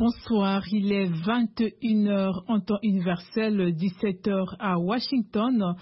Bonsoir, il est 21 heures en temps universel, 17 heures à Washington,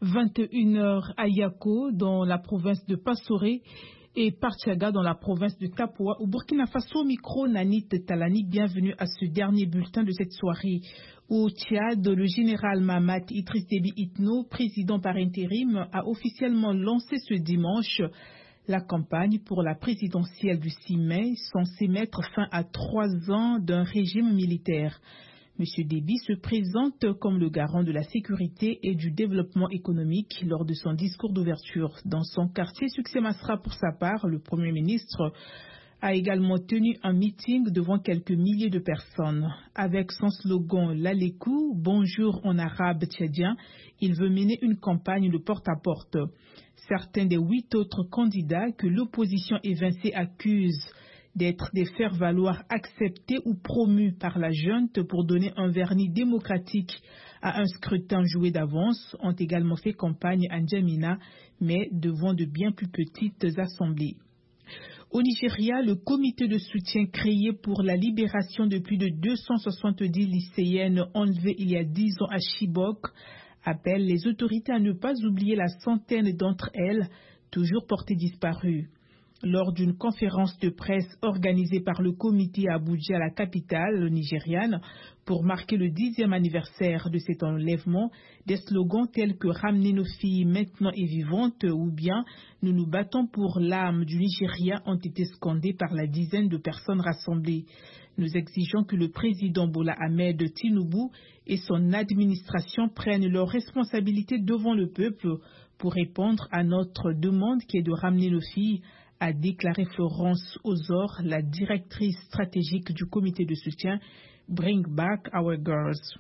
21 heures à Yako dans la province de Passoré et Partiaga dans la province de Tapoa. Au Burkina Faso, micro Nanit Talani, bienvenue à ce dernier bulletin de cette soirée. Au Tchad, le général Mahamat Idriss Déby Itno, président par intérim, a officiellement lancé ce dimanche la campagne pour la présidentielle du 6 mai, censée mettre fin à 3 ans d'un régime militaire. M. Déby se présente comme le garant de la sécurité et du développement économique lors de son discours d'ouverture. Dans son quartier Succès Masra, pour sa part, le Premier ministre a également tenu un meeting devant quelques milliers de personnes. Avec son slogan « Lalekou, bonjour en arabe tchadien », il veut mener une campagne de porte-à-porte. Certains des 8 autres candidats que l'opposition évincée accuse d'être des faire-valoir acceptés ou promus par la junte pour donner un vernis démocratique à un scrutin joué d'avance ont également fait campagne à N'Djamena, mais devant de bien plus petites assemblées. Au Nigeria, le comité de soutien créé pour la libération de plus de 270 lycéennes enlevées il y a 10 ans à Chibok appelle les autorités à ne pas oublier la centaine d'entre elles toujours portées disparues. Lors d'une conférence de presse organisée par le comité à Abuja, la capitale nigériane, pour marquer le 10e anniversaire de cet enlèvement, des slogans tels que « Ramener nos filles maintenant et vivantes » ou bien « Nous nous battons pour l'âme du Nigeria » ont été scandés par la dizaine de personnes rassemblées. Nous exigeons que le président Bola Ahmed Tinubu et son administration prennent leurs responsabilités devant le peuple pour répondre à notre demande qui est de ramener nos filles, a déclaré Florence Ozor, la directrice stratégique du comité de soutien Bring Back Our Girls.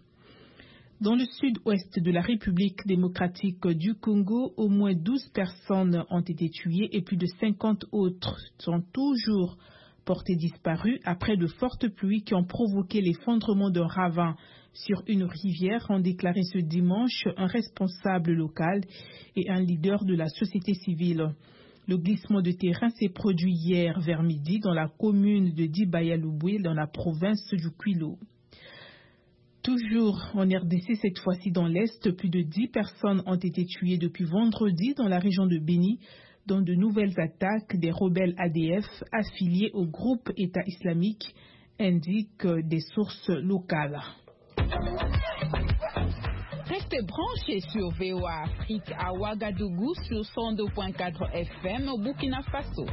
Dans le sud-ouest de la République démocratique du Congo, au moins 12 personnes ont été tuées et plus de 50 autres sont toujours portées disparues après de fortes pluies qui ont provoqué l'effondrement d'un ravin sur une rivière, ont déclaré ce dimanche un responsable local et un leader de la société civile. Le glissement de terrain s'est produit hier vers midi dans la commune de Dibaya-Louboué dans la province du Kwilu. Toujours en RDC, cette fois-ci dans l'Est, plus de 10 personnes ont été tuées depuis vendredi dans la région de Béni, dans de nouvelles attaques des rebelles ADF affiliés au groupe État islamique, indiquent des sources locales. Restez branchés sur VOA Afrique à Ouagadougou sur 102.4 FM au Burkina Faso.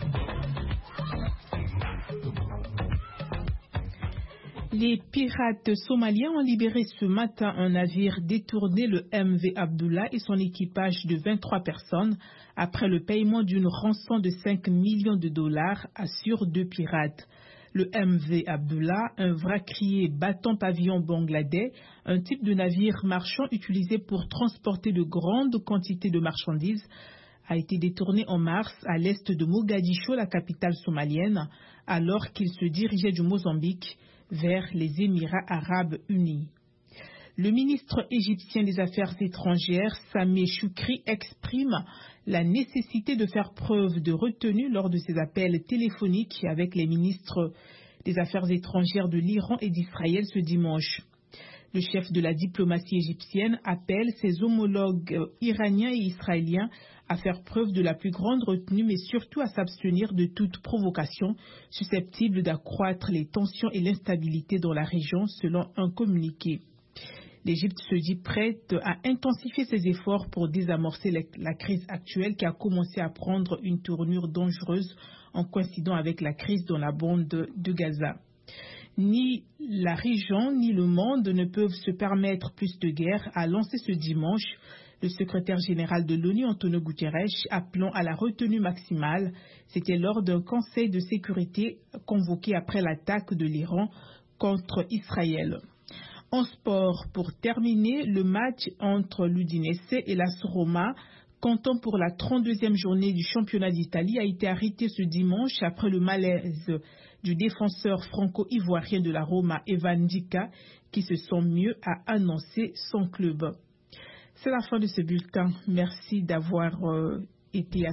Les pirates somaliens ont libéré ce matin un navire détourné, le MV Abdullah, et son équipage de 23 personnes après le paiement d'une rançon de 5 millions de dollars, assurent 2 pirates. Le MV Abdullah, un vraquier battant pavillon bangladais, un type de navire marchand utilisé pour transporter de grandes quantités de marchandises, a été détourné en mars à l'est de Mogadiscio, la capitale somalienne, alors qu'il se dirigeait du Mozambique vers les Émirats arabes unis. Le ministre égyptien des Affaires étrangères, Sameh Choukri, exprime la nécessité de faire preuve de retenue lors de ses appels téléphoniques avec les ministres des Affaires étrangères de l'Iran et d'Israël ce dimanche. Le chef de la diplomatie égyptienne appelle ses homologues iraniens et israéliens à faire preuve de la plus grande retenue, mais surtout à s'abstenir de toute provocation susceptible d'accroître les tensions et l'instabilité dans la région, selon un communiqué. L'Égypte se dit prête à intensifier ses efforts pour désamorcer la crise actuelle qui a commencé à prendre une tournure dangereuse en coïncidant avec la crise dans la bande de Gaza. Ni la région ni le monde ne peuvent se permettre plus de guerre, a lancé ce dimanche le secrétaire général de l'ONU, Antonio Guterres, appelant à la retenue maximale. C'était lors d'un conseil de sécurité convoqué après l'attaque de l'Iran contre Israël. En sport, pour terminer, le match entre l'Udinese et l'AS Roma, comptant pour la 32e journée du championnat d'Italie, a été arrêté ce dimanche après le malaise du défenseur franco-ivoirien de la Roma, Evan Ndika, qui se sent mieux, a annoncé son club. C'est la fin de ce bulletin. Merci d'avoir été